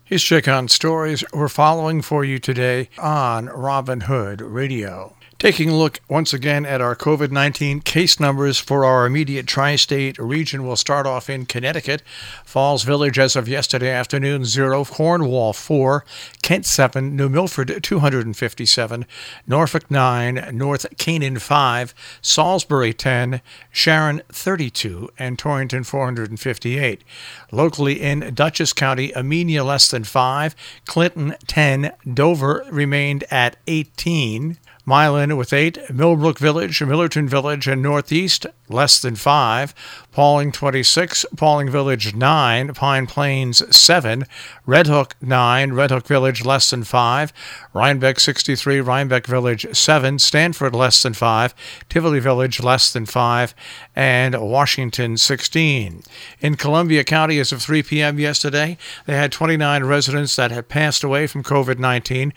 Here's check on stories we're following for you today on Robin Hood Radio. Taking a look once again at our COVID-19 case numbers for our immediate tri-state region, we'll start off in Connecticut. Falls Village as of yesterday afternoon, 0. Cornwall, 4. Kent, 7. New Milford, 257. Norfolk, 9. North Canaan, 5. Salisbury, 10. Sharon, 32. And Torrington, 458. Locally in Dutchess County, Amenia, less than 5. Clinton, 10. Dover remained at 18. Milan with 8, Millbrook Village, Millerton Village, and Northeast, less than 5. Pauling, 26, Pauling Village, 9. Pine Plains, 7. Red Hook, 9. Red Hook Village, less than 5. Rhinebeck, 63. Rhinebeck Village, 7. Stanford, less than 5. Tivoli Village, less than 5. And Washington, 16. In Columbia County, as of 3 p.m. yesterday, they had 29 residents that had passed away from COVID-19,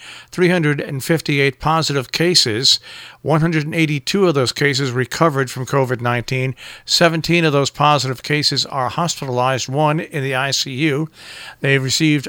358 positive cases. 182 of those cases recovered from COVID-19. 17 of those positive cases are hospitalized, 1 in the ICU. They received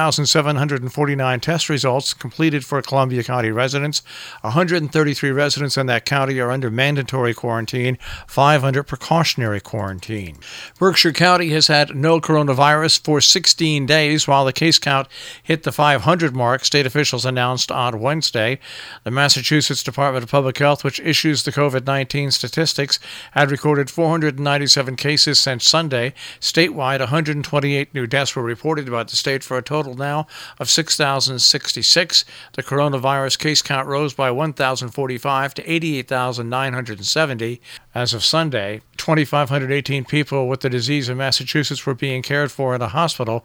3,749 test results completed for Columbia County residents. 133 residents in that county are under mandatory quarantine, 5 under precautionary quarantine. Berkshire County has had no coronavirus for 16 days, while the case count hit the 500 mark, state officials announced on Wednesday. The Massachusetts Department of Public Health, which issues the COVID-19 statistics, had recorded 497 cases since Sunday. Statewide, 128 new deaths were reported about the state for a total now of 6,066. The coronavirus case count rose by 1,045 to 88,970. As of Sunday, 2,518 people with the disease in Massachusetts were being cared for in a hospital,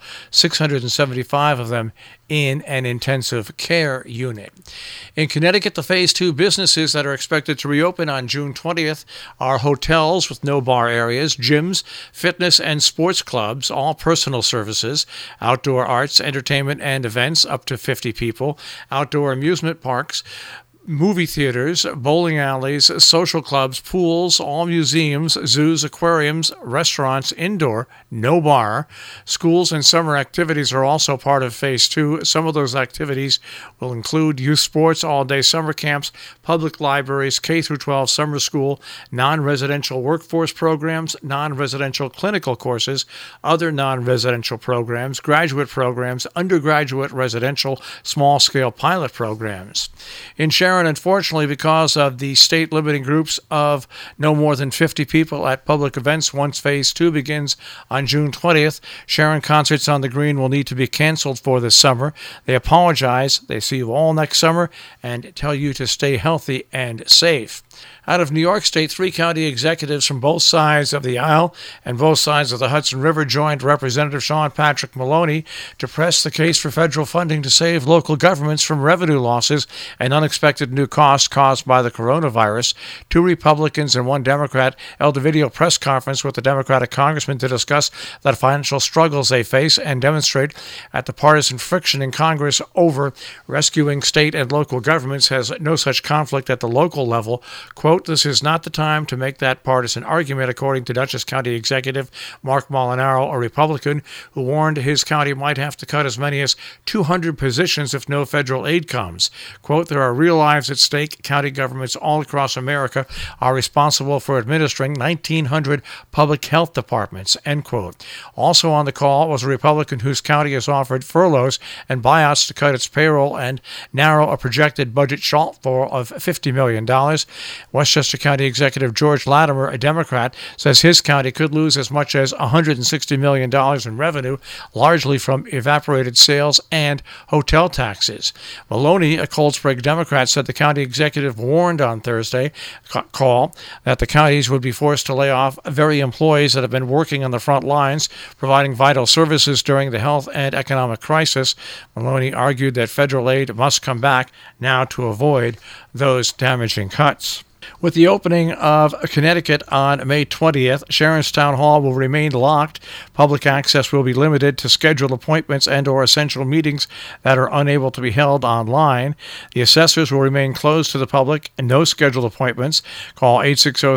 675 of them in an intensive care unit. In Connecticut, the Phase 2 businesses that are expected to reopen on June 20th are hotels with no bar areas, gyms, fitness and sports clubs, all personal services, outdoor arts, entertainment and events up to 50 people, outdoor amusement parks, movie theaters, bowling alleys, social clubs, pools, all museums, zoos, aquariums, restaurants, indoor, no bar. Schools and summer activities are also part of Phase 2. Some of those activities will include youth sports, all-day summer camps, public libraries, K-12 summer school, non-residential workforce programs, non-residential clinical courses, other non-residential programs, graduate programs, undergraduate residential, small-scale pilot programs. In Sharon, unfortunately, because of the state limiting groups of no more than 50 people at public events once Phase 2 begins on June 20th, Sharon Concerts on the Green will need to be canceled for this summer. They apologize. They see you all next summer and tell you to stay healthy and safe. Out of New York State, 3 county executives from both sides of the aisle and both sides of the Hudson River joined Representative Sean Patrick Maloney to press the case for federal funding to save local governments from revenue losses and unexpected new costs caused by the coronavirus. 2 Republicans and 1 Democrat held a video press conference with the Democratic congressman to discuss the financial struggles they face and demonstrate that the partisan friction in Congress over rescuing state and local governments has no such conflict at the local level. Quote, "This is not the time to make that partisan argument," according to Dutchess County Executive Mark Molinaro, a Republican, who warned his county might have to cut as many as 200 positions if no federal aid comes. Quote, "There are real lives at stake. County governments all across America are responsible for administering 1,900 public health departments," end quote. Also on the call was a Republican whose county has offered furloughs and buyouts to cut its payroll and narrow a projected budget shortfall of $50 million. Westchester County Executive George Latimer, a Democrat, says his county could lose as much as $160 million in revenue, largely from evaporated sales and hotel taxes. Maloney, a Cold Spring Democrat, said the county executive warned on Thursday call that the counties would be forced to lay off very employees that have been working on the front lines, providing vital services during the health and economic crisis. Maloney argued that federal aid must come back now to avoid those damaging cuts. With the opening of Connecticut on May 20th, Sharon's Town Hall will remain locked. Public access will be limited to scheduled appointments and or essential meetings that are unable to be held online. The assessors will remain closed to the public and no scheduled appointments. Call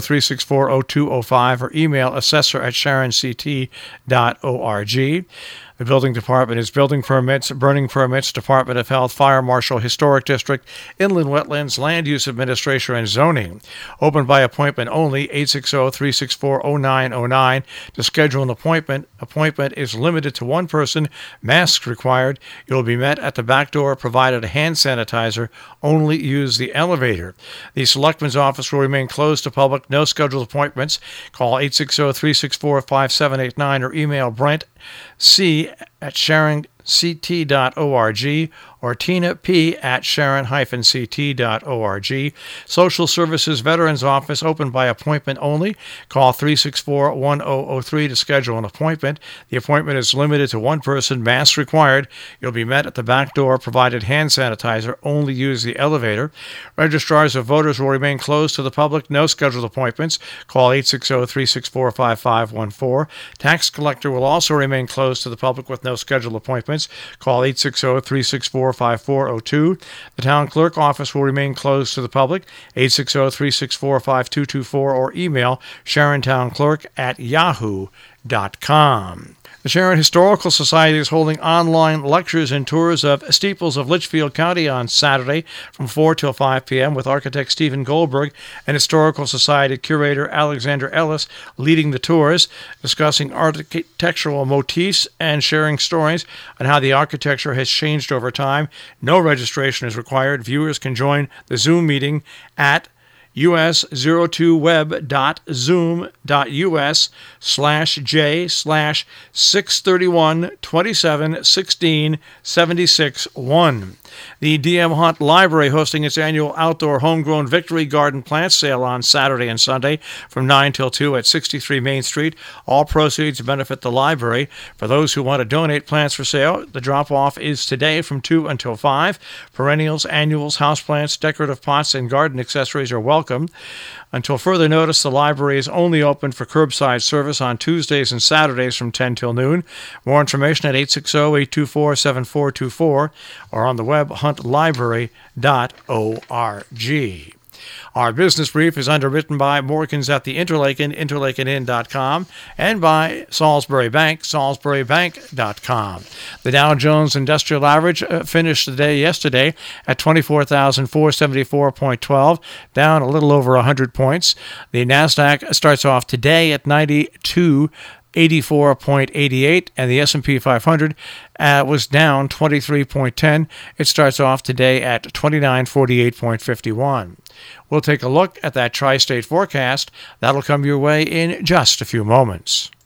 860-364-0205 or email assessor@sharonct.org. The building department is building permits, burning permits, Department of Health, Fire Marshal, Historic District, Inland Wetlands, Land Use Administration, and Zoning. Open by appointment only, 860-364-0909. To schedule an appointment is limited to one person, masks required. You'll be met at the back door, provided a hand sanitizer. Only use the elevator. The Selectman's office will remain closed to public. No scheduled appointments. Call 860-364-5789 or email Brent C. at sharonct.org or Tina P. at sharon-ct.org. Social Services Veterans Office open by appointment only. Call 364-1003 to schedule an appointment. The appointment is limited to one person, masks required. You'll be met at the back door, provided hand sanitizer. Only use the elevator. Registrars of voters will remain closed to the public. No scheduled appointments. Call 860-364-5514. Tax collector will also remain closed to the public with no scheduled appointments. Call 860-364-5402. The town clerk office will remain closed to the public, 860-364-5224, or email sharontownclerk@yahoo.com. The Sharon Historical Society is holding online lectures and tours of steeples of Litchfield County on Saturday from 4 till 5 p.m. with architect Stephen Goldberg and Historical Society curator Alexander Ellis leading the tours, discussing architectural motifs and sharing stories on how the architecture has changed over time. No registration is required. Viewers can join the Zoom meeting at us02web.zoom.us/J/6312776-1. The D.M. Hunt Library hosting its annual outdoor homegrown Victory Garden plant sale on Saturday and Sunday from 9 till 2 at 63 Main Street. All proceeds benefit the library. For those who want to donate plants for sale, the drop-off is today from 2 until 5. Perennials, annuals, houseplants, decorative pots, and garden accessories are welcome. Until further notice, the library is only open for curbside service on Tuesdays and Saturdays from 10 till noon. More information at 860-824-7424 or on the web huntlibrary.org. Our business brief is underwritten by Morgan's at the Interlaken, interlakeninn.com, and by Salisbury Bank, salisburybank.com. The Dow Jones Industrial Average finished the day yesterday at 24,474.12, down a little over 100 points. The NASDAQ starts off today at 9284.88, and the S&P 500 was down 23.10. It starts off today at 2948.51. We'll take a look at that tri-state forecast. That'll come your way in just a few moments.